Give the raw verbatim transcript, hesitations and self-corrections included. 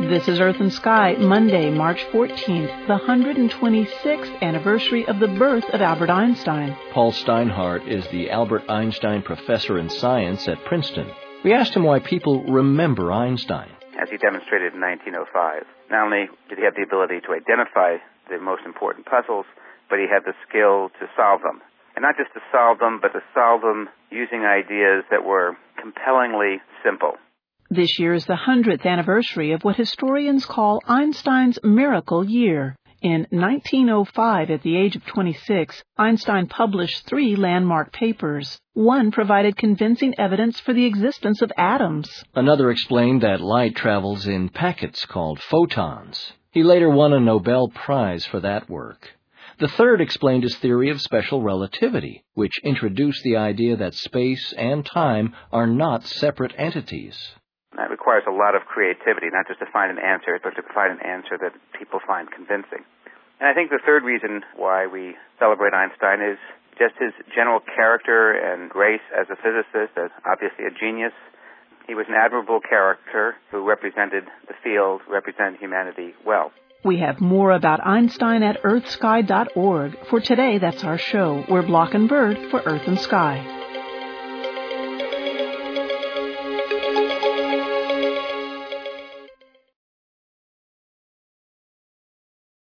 This is Earth and Sky, Monday, March fourteenth, the one hundred twenty-sixth anniversary of the birth of Albert Einstein. Paul Steinhardt is the Albert Einstein Professor in Science at Princeton. We asked him why people remember Einstein. As he demonstrated in nineteen oh five, not only did he have the ability to identify the most important puzzles, but he had the skill to solve them. And not just to solve them, but to solve them using ideas that were compellingly simple. This year is the one hundredth anniversary of what historians call Einstein's miracle year. In nineteen oh five, at the age of twenty-six, Einstein published three landmark papers. One provided convincing evidence for the existence of atoms. Another explained that light travels in packets called photons. He later won a Nobel Prize for that work. The third explained his theory of special relativity, which introduced the idea that space and time are not separate entities. That requires a lot of creativity, not just to find an answer, but to find an answer that people find convincing. And I think the third reason why we celebrate Einstein is just his general character and grace as a physicist, as obviously a genius. He was an admirable character who represented the field, represented humanity well. We have more about Einstein at earth sky dot org. For today, that's our show. We're Block and Bird for Earth and Sky.